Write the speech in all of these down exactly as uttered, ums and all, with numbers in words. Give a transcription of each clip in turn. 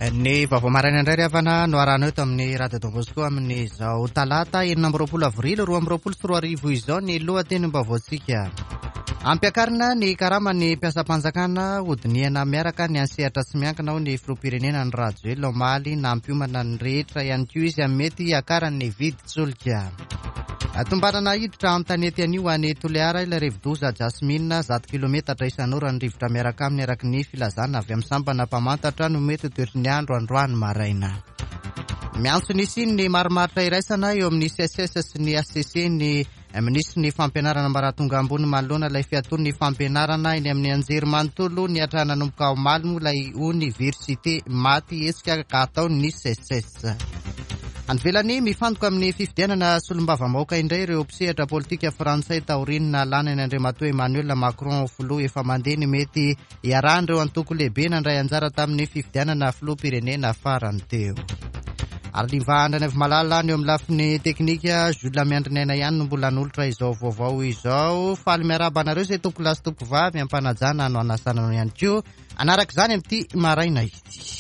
Ny vaovao maraina indray ry havana no arahana eto amin'ny radio Don Bosco amin'izao talata enina amby roapolo avrily roa amby roapolo sy roa arivo izao ny lohateny-baovaontsika. Ampiakarina ny karama ny mpiasam-panjakana hodiniana miaraka ny ansehatra tsy miankina ao ny filoham-pirenena ny Rajoelina omaly na ampiomana ny rehetra ihany koa izy amin'ny mety hiakaran'ny vidin-tsolika. Atombanana hiditra amin'ny tanety anio any Toliara ilay rivodoza Jasmine zato kilometatra isan'ora ny rivotra miaraka aminy araky ny filazana avy amin'ny sambana mpamantatra no mety toery ny andro androany maraina. Miantso ny siny ny marimaritra iraisana eo amin'ny C S S sy ny A C C ny minisitry ny fampianarana maratonga ambony manoloana ilay fiatony ny fampianarana eny amin'ny anjery manontolo ny atrana nomboka omaly moa ilay université maty hetsika ka ataony C S S. Anvelany mifantoka amin'ny fifidianana solombava-maoka indray ireo mpisehatra politika frantsay taorinina lana ny Andriamatoa Emmanuel Macron filoha efa mandeha ny mety iarahan'ireo antoko lehibe nandray anjara tamin'ny fifidianana filoham-pirenena farany teo. Ary livahana avy malala ny eo amin'ny lafiny teknika Jules Miandrinaina ihany no mbola nolotra izao vaovao izao faly miaraba anareo izay tompo lasy tompo vavy ampanajana no anasana no ihany koa anaraka izany amin'ity maraina ity.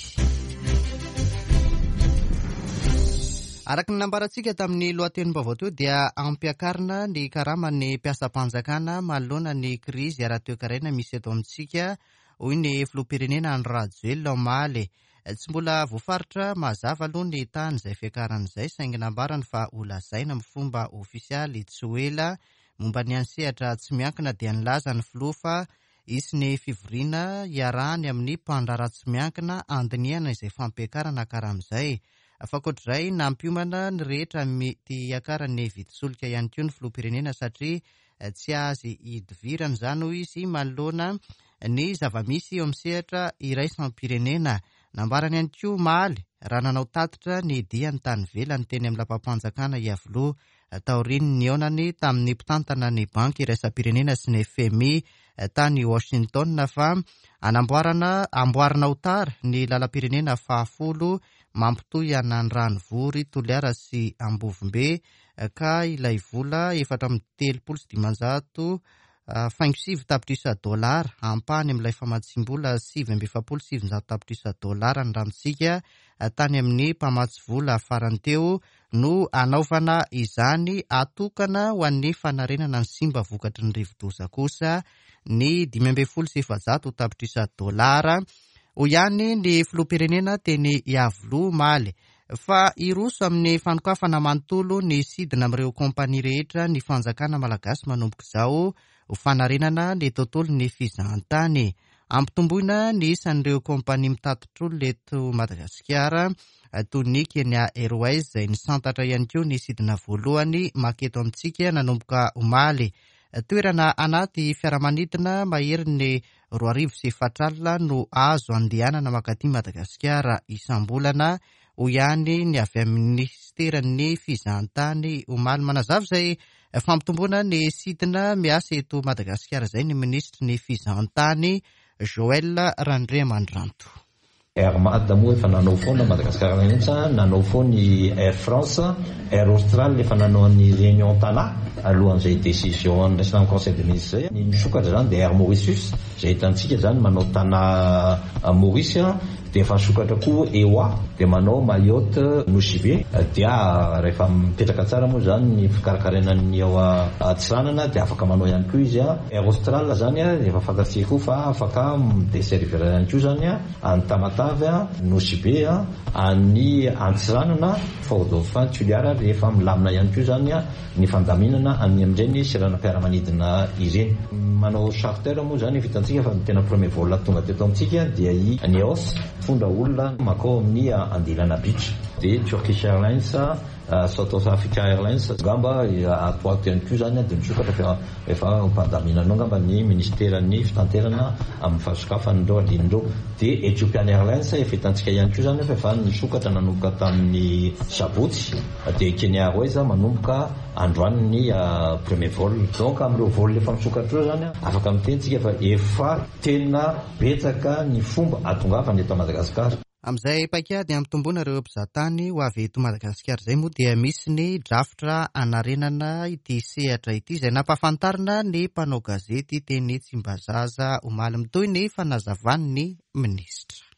Araka ny nambarantsika tamin'ny lohatenim-baovao teo dia ampiakarina ny karama ny mpiasam-panjakana manoloana ny krizy ara-toe-karaina misy eto amintsika hoy ny filoham-pirenena ny Rajoelina omaly. Tsy mbola voafaritra mazava aloha ny tany izay fiakaran'izay saingy nambarany fa olazaina amin'ny fomba ofisialy tsy ho ela momba ny ansehatra tsy miankina dia nilaza ny filoha fa isy ny fivoriana iarahany amin'ny mpandrara tsy miankina andiniana izay fampiakarana karamizay. Afakoatr'izay nampiomana ny rehetra mety hiakaran'ny vidin-tsolika ihany koa ny filoham-pirenena satria tsy azy hidivirana izany hoy izy manoloana ny zavamisy eo amin'ny sehatra iraisampirenena. Nambarany ihany koa omaly raha nanao tatitra ny dia ny tany velany teny amin'ny lampam-panjakana iavoloha taoriny ny aonany tamin'ny mpitantana ny banky iraisam-pirenena sy ny F M I tany Washington fa anamboarana amboarina ho tara ny lalam-pirenena fahafolo mampitohy ana ny ranovory Toliara sy Ambovombe ka ilay vola efatra amin'ny telopolo sy dimanjato faingo sivy tapitrisa dolara ampany amin'ilay famatsim-bola sivy amby efapolo sy sivinjato tapitrisa dolara ny ranontsika tany amin'ny mpamatsy vola farany teo no anaovana izany atokana ho an'ny fanarenana ny simba vokatry ny rivodoza kosa ny dimy amby folo sy efajato tapitrisa dolara ho ihany ny filoham-pirenena teny iavoloha omaly fa iroso amin'ny fanokafana manontolo ny sidina amin'ireo kompania rehetra ny fanjakana malagasy manomboka izao ho fanarenana ny tontolo ny fizahantany. Ampitomboina ny isan'ireo kompania mitatitr'olo leto Madagasikara toy ny Kenya Airways izay nisantatra ihany koa ny sidina voalohany maketo amintsika nanomboka omaly. Toerana anaty fiaramanidina mahery ny roa arivo sy efatra alina no azo andehanana makaty Madagasikara isam-bolana ho ihany ny avy amin'ny ministeran'ny fizahantany omaly. Manazava izay fampitomboana ny sidina miasa eto Madagasikara izay ny ministry ny fizahantany Joël Randriamandranto. Air Mad moa efa nanao foana Madagasikara rehetra, nanao foany Air France, Air Austral efa nanao ny réunion tana alohan'izay décision ndraisina amin'ny conseil de ministre zay. Ny misokatra zany dia Air Mauritius izay hitantsika zany manao tana Maurice dia efa nisokatra koa E O A dia manao Mayotte Nosy dia rehefa mipetraka tsara moa zany ny fikarakarana ao Antsiranana dia afaka manao ihany koa izy. Air Austral zany efa fantatsika koa fa afaka desservir ihany koa zany any Tamatave, Nosy Be, any Antsiranana, Fort Dauphin, Toliara rehefa milamina ihany koa zany ny fandaminana any amin'ireny siranam-piaramanidina ireny. Manao charter moa zany vitantsika fa tena premier vol tonga teto amintsika dia i Neos fondra olona makao amin'ny Andilana Beach dia Turkish Airlines, South Africa Airlines gamba atoato ihany koa zany dia misokatra efa mpandaminanao gamba ny ministeran'ny fitanterana amin'ny fahasokafan'ireo alin'ireo dia Ethiopian Airlines efa hitantsika ihany koa zany efa nisokatra nanomboka tamin'ny sabotsy dia Kenya Airways manomboka androany ny premier vol. Donc amin'ireo vol efa misokatra ireo zany afaka mitentsika fa efa tena betsaka ny fomba atongavany eto Madagasikara. Amin'izay paikady amin'ny tombona ireo mpizahatany ho avy eto Madagasikara izay moa dia misy ny drafitra anarenana ity sehatra ity izay nampahafantarina ny mpanao gazety teny Tsimbazaza omaly mitoy ny fanazavany ny ministra.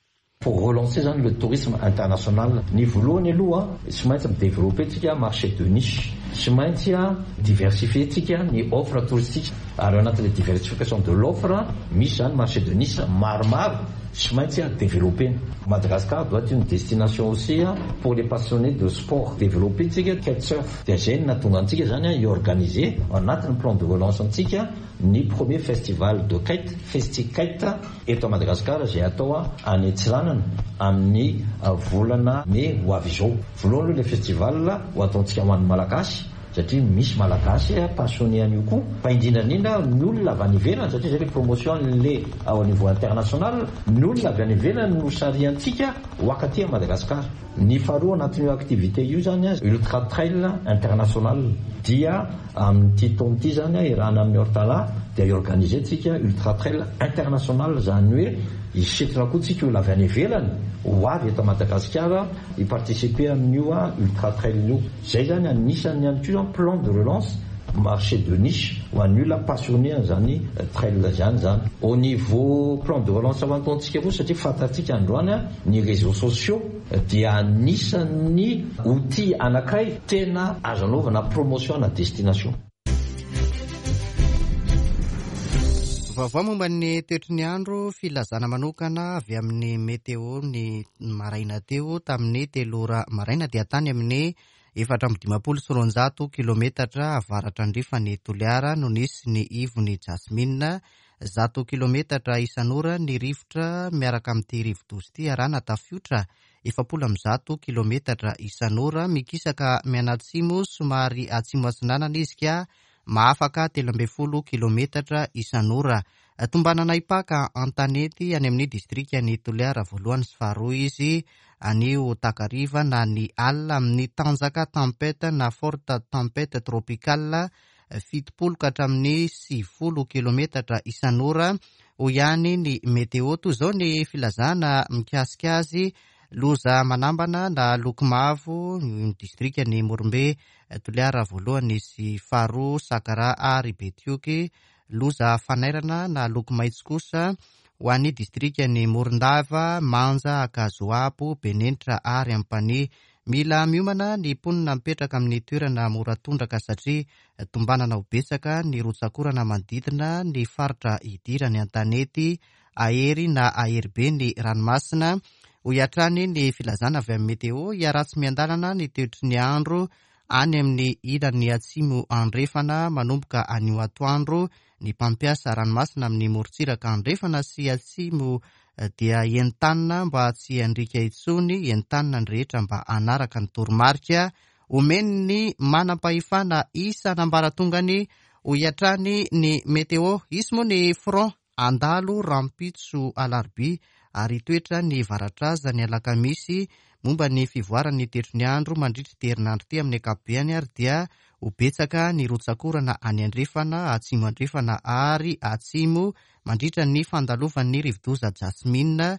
pour relancer zany le tourisme international. Ny voalohany aloha tsy maintsy midévelopper tsika marché de niche, tsy maintsy a diversifier tsika ny offre touristique. Ary anatin'le diversification de l'offre misy zany marché de niche maromaro tsy maintsy a développer. Madagascar doit être une destination aussi pour les passionnés de sport. Développer tsika kitesurf. Dia zay natonga antsika zany a organiser anatin'ny plan de relance antsika ny premier festival de kite, FestiKite eto Madagascar zay atao any Antsiranana amin'ny volana mai ho avy izao. Voalohany aloha le festival ho ataontsika ho an'ny malagasy satria misy malagasy passionné an'io koa, fa indrindrandrindra ny olona avy any ivelany satria zay le promotion le au niveau international, ny olona avy any ivelany no sariantsika ho akaty à Madagascar. Ny faharoa anatin'io activité io zany ultra trail international dia amin'ity taona ity zany irana amin'ny hortala dia organiser tsika ultra trail international, zany hoe isetrona koa tsika olona avy any ivelany ho avy eto Madagascar iparticiper amin'io ultra trail io. Zay zany anisany ihany koa plan de relance marché de niche ho an'ny olona passionné zany trail zany zany. Au niveau plan de relance avantontsika avao satria fantatsika androany ny réseaux sociaux dia anisany outil anankiray tena azo anaovana promotion na destination. Vaovao momba ny toetry ny andro, filazana manokana avy amin'ny meteo ny maraina teo tamin'ny telo ora maraina dia tany amin'ny efatra amby dimapolo sy roanjato kilometatra avaratra andrifany Toliara no nisy ny ivony Jasmine, zato kilometatra isan'ora ny rivotra miaraka amin'ity rivo-dozy ity arana tafiotra, efapolo amby zato kilometatra isan'ora mikisaka mianatsimo somary atsimo atsinanana izy ka mahafaka telo amby folo kilometatra isan'ora. Tombanana ipaka antanety any amin'ny distrika ny Toliara voalohany sy faharoa izy anio takariva na ny alina amin'ny tanjaka tempête na forte tempête tropicale fitopolo ka hatramin'ny sivifolo kilometatra isan'ora ho ihany ny meteo. Toy izao ny filazana mikasika azy loza manambana na loko mavo ny distrika ny Morombe Toliara voalohany sy faharoa Sakara ary Betioky, loza fanairana na loko maitso kosa ho an'ny distrika ny Morondava, Manja, Akazoapo, Benenitra ary Ampani. Mila miomana ny mponina mipetraka amin'ny toerana moratondraka satria tombanana ho betsaka ny rotsakorana manodidina ny faritra idirany Antanety, Ahery na Ahery be ny ranomasina. Ho iatrany ny filazana avy amin'ny meteo hiaratsy miandalana ny toetry ny andro any amin'ny ilany atsimo andrefana manomboka anio atoandro. Ny mpampiasa ranomasina amin'ny morontsiraka andrefana sy atsimo dia entanina mba tsy handrika intsony, entanina ny rehetra mba anaraka ny toromarika. Omeny ny manam-pahefana isan'ambaratongany ho iatrany ny meteo. Isy moa ny front andalo rampitso alarobia ary toetra ny varatraza ny alakamisy. Momba ny fivoarany toetry ny andro mandritra terinandro ty amin'ny ankapobeny ary dia ho betsaka ny rotsakorana any andrefana, atsimo andrefana ary atsimo mandritra ny fandalovan'ny rivodoza Jasmine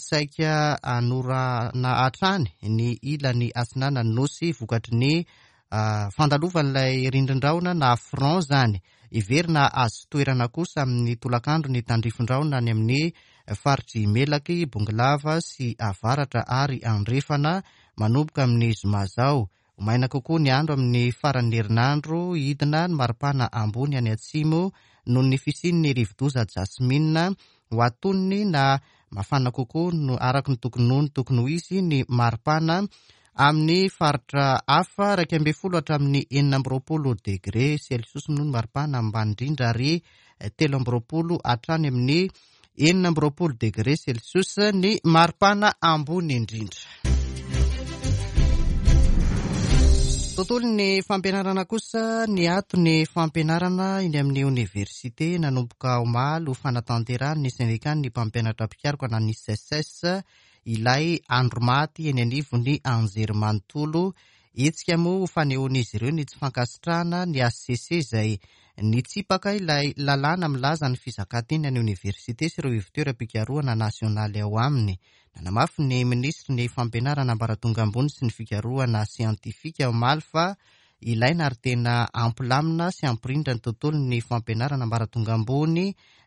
saika anorana hatrany ny ilany atsinana ny nosy vokatry ny uh, fandalovan'ilay rindrindraona na front zany. Iverina azo toerana kosa amin'ny tolakandro ny tandrifon-draona any amin'ny faritry Melaky, Bongolava sy avaratra ary andrefana manomboka amin'ny zomazao. Maina kokoa ny andro amin'ny faran'ny herinandro, hidina ny maripana ambony any atsimo noho ny fisian'ny rivodoza Jasmine ho atonony na mafana kokoa no araka ny tokony noho ny tokony ho izy ny maripana amin'ny faritra hafa raika amby folo hatramin'ny enina amby roapolo degré Celsius noho ny maripana ambany indrindra ary telo amby roapolo hatrany amin'ny enina amby roapolo degré Celsius ny maripana ambony indrindra. Tontolo ny fampianarana kosa ny ato ny fampianarana iny amin'ny université nanomboka omaly ho fanatanterahany ny sindikany ny mpampianatra mpiaroko na ny S S S ilay andro maty eny anivony Anjerimanontolo. Etsika moa ho fanehoan'izy ireo ny tsy fankasitrahana ny A C C izay nitsipaka ilay lalàna milaza ny fizakanteny any université sy ireo ivon-toeram-pikarohana nasionaly ao aminy. Nanamafy ny ministry ny fampianarana ambaratonga ambony sy ny fikarohana siantifika omaly fa ilaina ary tena ampilamina sy ampirindra ny tontolo ny fampianarana ambaratonga ambony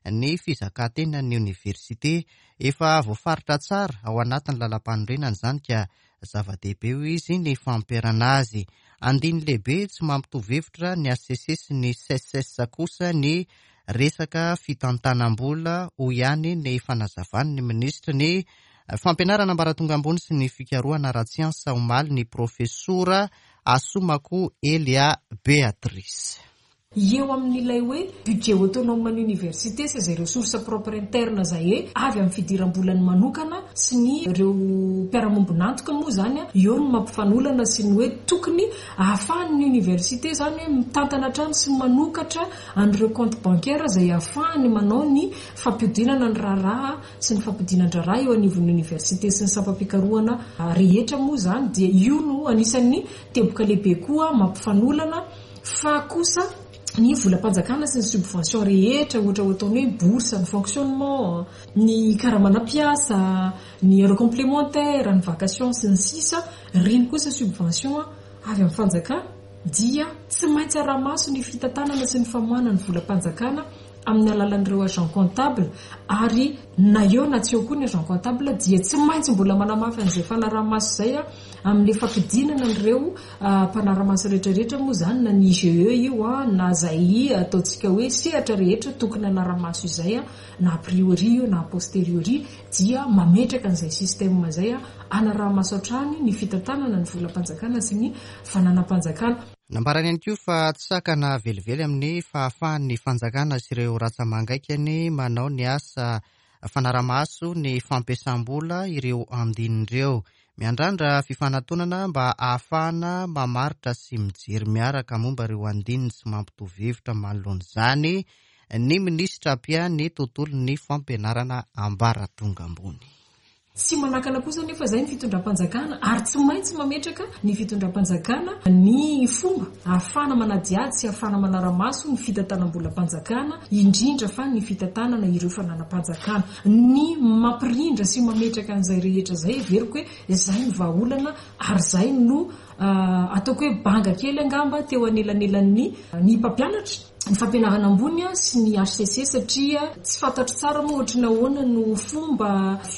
ny fizakantena ny oniversite efa voafaritra tsara ao anatin'ny lalam-panorenana izany ka zava-dehibe io izy ny fampiarana azy. Andiny lehibe tsy mampitovy-hevitra ny A C C sy ny S S S kosa ny resaka fitantanam-bola ho ihany ny fanazavany ny ministra ny fampianarana ambaratonga ambony sy ny fikarohana ara-tsiansa omaly ny profesora Asomako Elia Beatrice. Eo amin'ilay hoe budget autonome ny université sy izay ressources propres internes zay hoe avy amin'ny fidiram-bolany manokana sy ny ireo mpiara-mombonantoka moa zany eo no mampifanolana sy ny hoe tokony ahafahan'ny université zany hoe mitantana hatrany sy manokatra an'ireo compte bancaire zay ahafahany manao ny fampidinana ny raharaha sy ny fampidinana-draharaha eo anivon'ny université sy ny sampam-pikarohana rehetra moa zany dia io no anisan'ny teboka lehibe koa mampifanolana fa kosa ny volam-panjakana sy ny subvention rehetra ohatra ataony hoe bourse ny fonctionnement ny karamana-piasa ny heure complémentaire ny vacation sy ny sisa reny kosa subvention avy amin'ny fanjakana dia tsy maintsy aramaso ny fitantanana sy ny famoahana ny volam-panjakana amin'ny alalan'ireo agent comptable ary na eo na tsy eo koa ny agent comptable dia tsy maintsy mbola manamafy an'izay fanaramaso zay amin'ny fampidinana an'ireo mpanaramaso rehetrarehetra moa zany na ny I G E io a na zay ataontsika hoe sehatra rehetra tokony anaramaso izay na a priori io na a posteriori dia mametraka an'izay système zay anaramaso hatrany ny fitantanana ny volam-panjakana sy ny fananam-panjakana. Nambarany ihany koa fa tsy sakana velively amin'ny fahafahan'ny fanjakana sy ireo ratsamangaikany manao ny asa fanaramaso ny fampiasam-bola ireo andinindreo. Miandrandra fifanantonana mba ahafahana mamaritra sy mijery miaraka momba ireo andininy sy mampitovy-hevitra manoloana izany ny ministra Pia ny tontolon'ny fampianarana ambaratonga ambony. Tsy manakana kosa nefa zay ny fitondram-panjakana ary tsy maintsy mametraka ny fitondram-panjakana ny fomba ahafahana manadiady sy ahafahana manaramaso ny fitantanam-bolam-panjakana indrindra fa ny fitantanana ireo fananam-panjakana ny mampirindra sy mametraka an'izay rehetra zay veriko hoe zay ny vahaolana ary zay no uh, ataoko hoe banga kely angamba teo anelanelan'ny ny mpampianatra ny fampianarana ambony sy ny H C C satria tsy fantatro tsara moa ohatra ny ahoana no fomba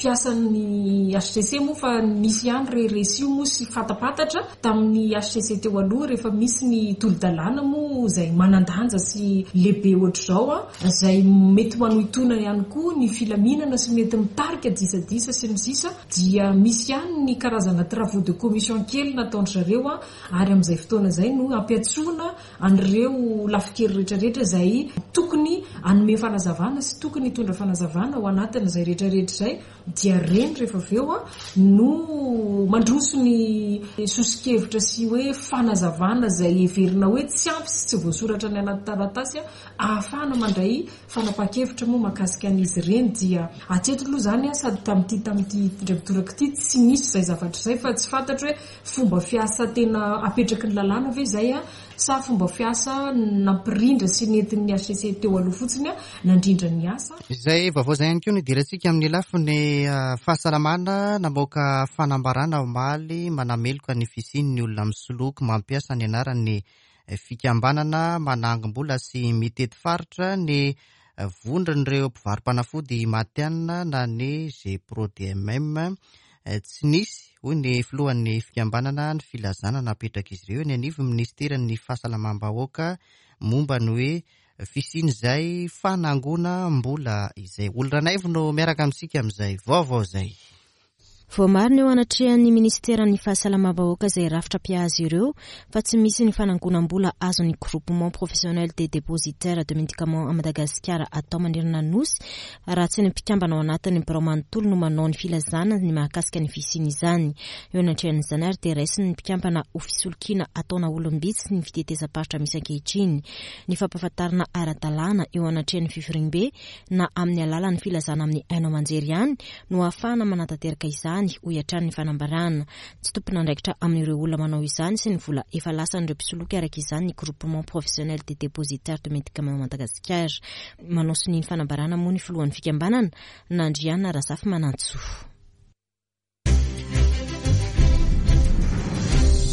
fiasan'ny H C C moa fa nisy ihany reresi io moa sy fatapatatra tamin'ny H C C teo aloha rehefa misy ny tolo-dalàna moa zay manandanja sy lehibe ohatr'izao zay mety manohitona ihany koa ny filaminana sy mety mitarika disadisa sy ny sisa dia misy ihany ny karazana travaux de commission kely nataonry zareo ary amin'izay fotoana zay no ampiatsoana an'ireo lafikery rehetra rehetra zay tokony anome fanazavana sy tokony hitondra fanazavana ao anatin' izay rehetrarehetra zay dia reny rehefa aveo no mandroso ny sosikevitra sy hoe fanazavana zay everina hoe tsy ampy sy tsy voasoratra ny anaty taratasy ahafahana mandray fanapa-kevitra moa mahakasika an'izy reny dia atreto aloha zany sady tamin'ity tamin'ity ndraikitoraka ity tsy misy zay zavatra zay fa tsy fantatro hoe fomba fiasa tena apetraky ny lalàna ve zay sa fomba fiasa nampirindra sy nentin'ny H C C teo aloha fotsiny nandrindra ny asa. Izay vaovao zay ihany koa ny dirantsika amin'ny lafiny uh, fahasalamana namoaka fanambarana omaly manameloka ny fisian'ny olona misoloky mampiasa ny anaran'ny fikambanana manangom-bola sy mitety faritra ny uh, vondron'ireo mpivarom-panafody matianina na ny G P R O D M M tsy nisy hoy ny filohan'ny fikambanana ny filazana napetraka izy ireo ny anivy ministeran'ny fahasalamam-bahoaka momba ny hoe fisiany izay fanangona mbola izay oloranaivo no miaraka amintsika amin'izay vaovao zay. Voamarina eo anatrehan'ny ministeran'ny fahasalamam-bahoaka izay rafitra mpiazy ireo fa tsy misy ny fanangonam-bola azon'ny groupement professionnel des dépositaires de médicaments à Madagascar atao manerana nosy raha tsy ny mpikambana ao anatin'ny birao manontolo no manao ny filazana ny mahakasika ny fisiany izany. Eo anatrehan'izany ary dia raisiny ny mpikambana ho fisolokiana ataona olombitsy ny fitetezam-paritra misy ankehitriny. Ny fampahafantarana ara-dalàna eo anatrehan'ny fifirimbe na amin'ny alalan'ny filazana amin'ny haino aman-jery ihany no ahafahana manantanteraka izany ho iatran'ny fanambarana. Tsy tompona andraikitra amin'ireo olona manao izany sy ny vola efa lasan'ireo mpisoloky araka izany ny groupement professionnel des dépositaires de médicaments Madagascar. Manao siny ny fanambarana moa ny filohan'ny fikambanana Nandriana Razafy Manantso.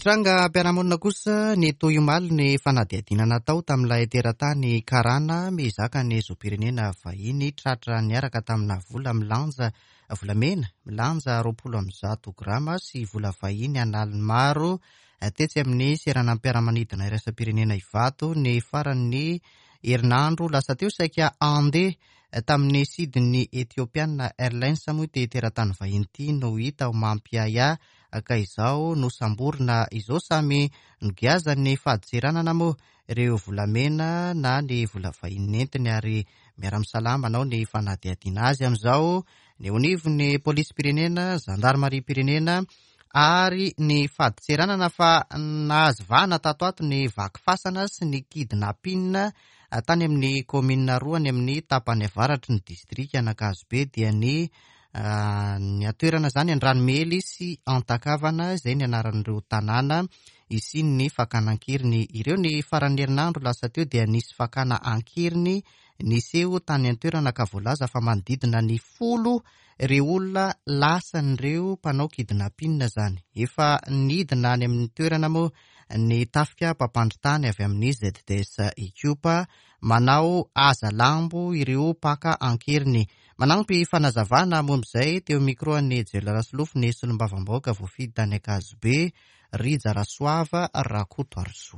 Mitranga mpiaramonina kosa ny toyomaly ny fanadihadiana natao tamin'ilay teratany Karana mizaka ny zopirenena vahiny tratra niaraka tamina vola milanja volamena milanja roapolo amby zato grama sy vola vahiny analiny maro tetsy amin'ny serana mpiaramanidina iraisam-pirenena Ivato ny faran'ny herinandro lasa teo saika ande tamin'ny sidiny Ethiopiana Airlines moa ty teratany vahiny ity no hita ho mampiaya ka izao no samborina izao samy nigiazan'ny fahadiseranana moa ireo volamena na ny vola vahiny entiny ary miara-misalama manao ny fanadihadiana azy amin'izao ny onivon'ny polisy pirenena zandarmaria pirenena ary ny fahadiseranana fa nahazivahana tato ato ny vaky fasana sy ny kidnapina tany amin'ny komina roa any amin'ny tapany avaratry ny distrika Anakazobe dia ny ny atoerana zany Andranomely sy Antakavana izay ny anaran'ireo tanàna isiny ny fakana ankiriny ireo ny faran'ny herinandro lasa teo dia nisy fakana ankiriny niseo tany antoerana ka voalaza fa manodidina ny folo ireo olona lasan'ireo mpanao kidnapina zany efa nidina any amin'ny toerana moa ny tafika mpampandritany avy amin'ny Z D S Ethiopia manao aza lambo ireo mpaka ankiriny manampy fanazavana mombizay teo mikroan'ny Jelarasolofo ny solombavambaoka voafidy tany Ankazobe Rija Rasoava Rakoto Arso.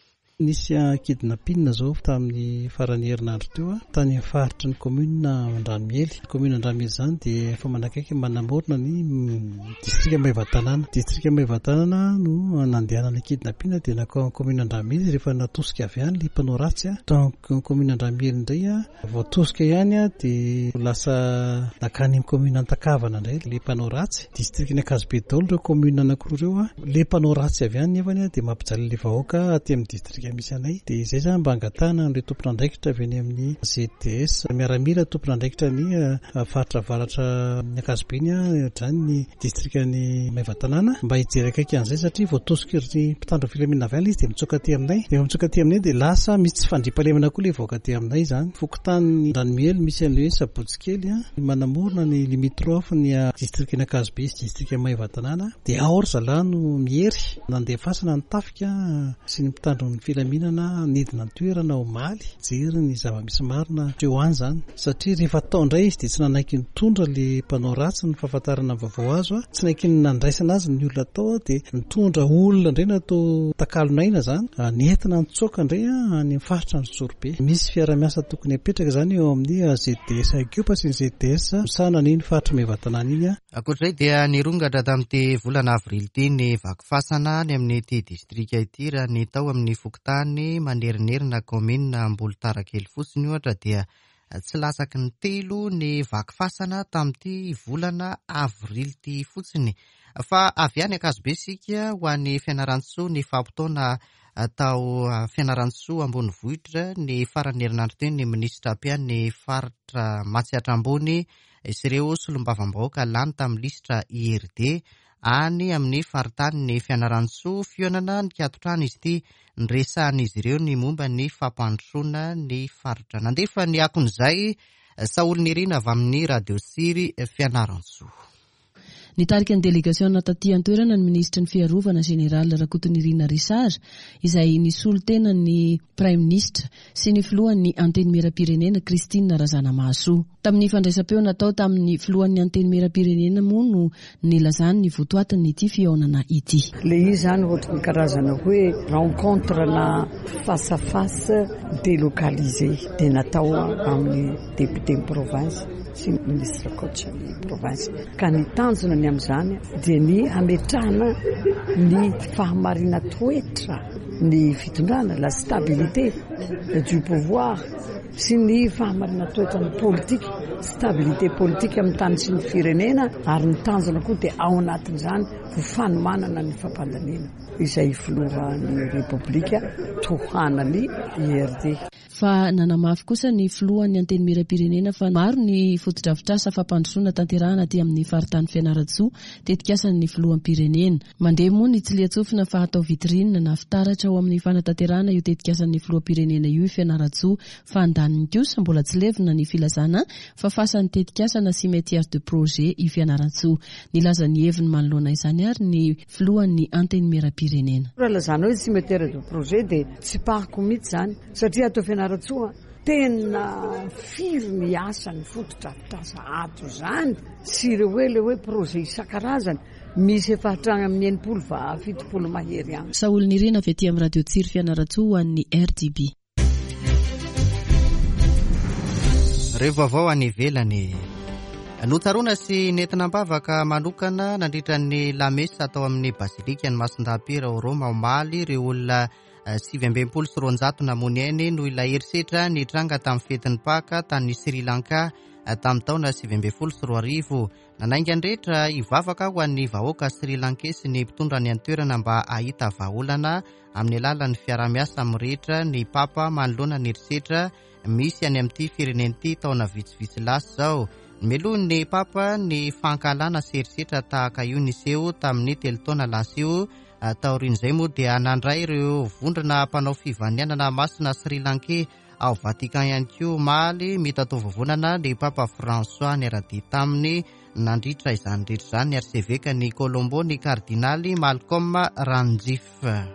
Nisy kidnapina zao tamin'ny faran'ny herinandro teo tany faritry ny komuna Andranomely. Komuna Andranomely zany dia efa manakaiky manamorona ny distrika Maivatanana. Distrika Maivatanana no nandehanana kidnapina dia nakao komuna Andranomely rehefa natosika avy any mpanao ratsy donc komuna Andranomely indray voatosika ihany dia lasa nakany komuna Antakavana indray le mpanao ratsy. Distriky Ankazobe daholo ireo komuna anankiroa reo le mpanao ratsy avy any nefany dia mampijaly le vahoaka aty amin'ny distrika misy anay dia izay zany mba angatahana an'ireo tompon'andraikitra avy any amin'ny Z D S miaramila tompon'andraikitra ny faritra avaratra Ankazobe ny zany ny distrika ny Maivatanana mba hijery akaiky an'izay satria voatosika ny mpitandro filaminana avy any izy dia mitsoka aty aminay dia mitsoka aty aminay dia lasa misy tsy fandriampahalemana koa le voaka aty aminay zany fokontany Andranomely misy an'ilay Sabotsikely manamorona ny limitrofe ny distrika Ankazobe sy distrika Maivatanana dia aor zalano mihery nandefasana ny tafika sy ny mpitandro ny filaminana nidina toerana omaly jery ny zava-misy marina teo any zany satria rehefa tao indray izy dia tsy nanaiky nitondra le mpanao ratsy ny fahafantarana vaovao azo tsy naiky nandraisana azy ny olona tao dia nitondra olona indray natao takalonaina zany nentina nitsoka indray any faritra ny Sorobe misy fiara-miasa tokony apetraka zany eo amin'ny Z D S Ethiopia sy ny Z D S misana n'iny faritra Maivatanana iny akoatr'izay dia nirongatra tamin'ity volana avrily ity ny vaky fasana ny amin'ny ity distrika ity raha ny tao amin'ny fokontany manerinerina komina Ambolo Tarakely fotsiny ohatra dia tsy lasaky ny telo ny vaky fasana tamin'ity volana avrily ity fotsiny fa avy any Ankazobe sika ho an'ny fianaran-tsoa ny fampitaona atao fianaran-tsoa ambony vohitra ny faran'ny herinandro teny ny minisitra mpiany ny faritra Matsiatra ambony sy ireo solombavambahoaka lany tamin'ny lisitra I R D any amin'ny faritany ny fianaran-tsoa fionana ny kiatotrano izy ity nyresahan'izy ireo ny momba ny fampandrosoana ny faritra nandefa ny akon'izay Saoly Nirina avy amin'ny radio Siry fianaran-tsoa. Nitarika ny delegaciona taty an-toerana ny ministra ny fiarovana Général Rakotonirina Richard izay nisolo tena ny Prime Ministre sy ny filohan'ny anteny mera-pirenena Christine Razanamahasoa. Tamin'ny fandraisam-peo natao tamin'ny filohan'ny anteny mera-pirenena moa no nilazany ny votoatiny ity fihaonana ity. Le izy zany ohatran'ny karazana hoe rencontre na face à face délocalisé dia natao amin'ny député ny province sy ny ministre coach ny province ka ny tanjona ny amin'izany dia ny ametrahana ny fahamarina toetra ny fitondrana la stabilité du pouvoir sy ny fahamarina toetra ny politique stabilité politique amin'ny tany sy ny firenena ary ny tanjona koa dia ao anatin'izany ho fanomanana ny fampandaniana izay filohan'ny repoblika tohanany I R D. fa nanamafy kosa ny filohan'ny anteny miram-pirenena fa maro ny fotodrafitrasa fampandrosoana tanterahana aty amin'ny faritany Fianarantsoa tetikasan'ny filoham-pirenena. Mandeha moa ny tsy liatsofina fa atao vitrinina na fitaratra ao amin'ny fanatanterahana io tetikasan'ny filoham-pirenena io i Fianarantsoa fa andaniny kosa mbola tsy levina ny filazana fa fasan'ny tetikasana cimetière de projet i Fianarantsoa. Nilaza ny heviny manoloana izany ary ny filohan'ny anteny miram-pirenena. Lazana hoe cimetière de projet dia tsy pahako mihitsy zany satria atao Fianarantsoa tena firy ny asa ny fotodrafitrasa ato zany sy ireo hoe le hoe projet isan-karazany misy efa hatrany amin'ny enimpolo va fitopolo mahery any. Saolo Nirina avy aty amin'ny radio Tsiro Fianarantsoa ho an'ny R D B. Revo avao any ivelany. Notaroana sy nentinam-bavaka manokana nandritra ny lamesa atao amin'ny basilika ny Masindahy ao Roma omaly ireo olona sivy amby enimpolo sy roanjato namony ainy no ilay herisetra nitranga tamin'ny fetin'ny Paka tany Sri Lanka tamin'ny taona sivy amby folo sy roa arivo. Nanainga andretra hivavaka ho an'ny vahoaka Sri Lankesy ny mpitondra ny antoerana mba ahita vahaolana amin'ny alalan'ny fiaramiasa amin'ny rehetra ny Papa manoloana ny herisetra misy any amin'ity firenen'ity taona vitsivitsy lasa zao. Melohan ny Papa ny fankalana sy herisetra tahaka io niseho tamin'ny telo taona lasa io. Taorian'izay moa dia nandray ireo vondrona mpanao fivanianana masina Sri Lanka ao Vatican ihany koa omaly mitatao vavonana ny Papa François ny aradi taminy nandritra izany rehetra izany ny arseveka ny Colombo ny kardinaly Malcolm Ranjif.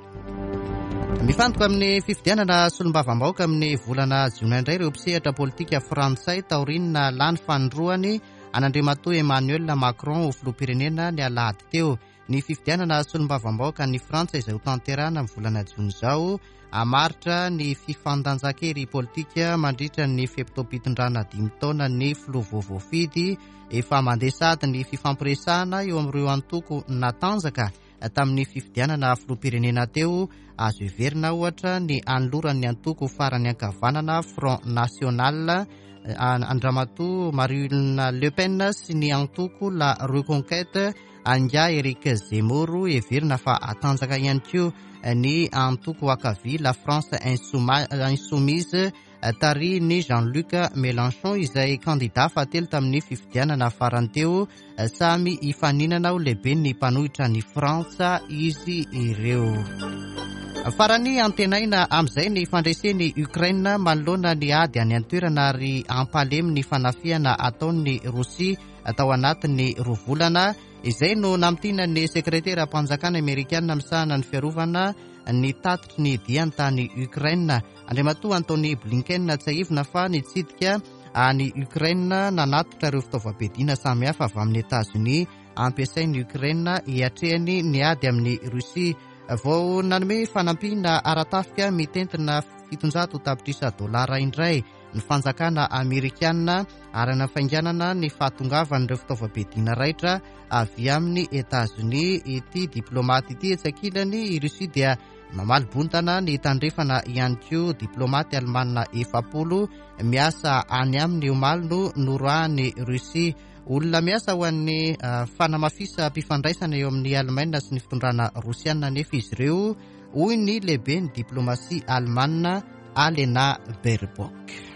Mifantoka amin'ny fifidianana solombavam-bahoaka amin'ny volana Jiona indray ireo mpisehatra politika frantsay taorinina lany fanindroany an'Andriamatoa Emmanuel Macron ho filoham-pirenena ny alahady teo. Ny fifidianana solombavam-bahoaka ny Frantsa izay ho tanterahana amin'ny volana Jiona izao amaritra ny fifandanjakery politika mandritra ny feptom-pitondrana dimy taona ny filoha voavoafidy efa mandeha sady ny fifampiresahana eo amin'ireo antoko natanjaka tamin'ny fifidianana filoham-pirenena teo. Azo heverina ohatra ny anoloran'ny antoko farany ankavanana Front National Andramatoa Marine Le Pen sy ny antoko La Reconquête anga Eric Zemmour heverina fa atanjaka ihany koa ny antoko akavia La France Insoumise tary ny Jean-Luc Mélenchon izay candidat fatelo tamin'ny fifidianana farany teo samy hifaninana ho lehibe ny mpanohitra ny Frantsa izy ireo. Farany antenaina amin'izay ny fandreseny Ukraine manoloana ny ady any antoerana ary ampalemy ny fanafiana ataon'ny Rosia atao anatin'ny roa volana. Izay no namtina ny sekretera mpanjakana Amerikanina misahana ny fiarovana ny tatitry ny diany tany Ukraine. Andriamatoa Antony Blinken tsy ahivina fa nitsidika any Ukraine nanatitra ireo fitaovam-piadiana samihafa avy amin'ny États-Unis ampiasain'ny Ukraine hiatrehany ny ady amin'ny Rosia. Vao nanome fanampiana aratafika mitentina fitonjato tapitrisa dolara indray ny fanjakana Amerikanina ary nafainganana ny fahatongavan'ireo fitaovam-piadiana raitra avy amin'ny États-Unis. Ity diplomaty ity etsakilany i Rosia dia mamaly-bontana ny tandrefana ihany koa diplomaty Alemanina efapolo miasa any amin'ny omaly no norahany Rosia. Olona miasa ho an'ny uh, fanamafisa mpifandraisana eo amin'ny Alemaina sy ny fitondrana Rosiana nefa izy ireo hoy ny lehibe ny diplomasia Alemanina Alena Baerbock.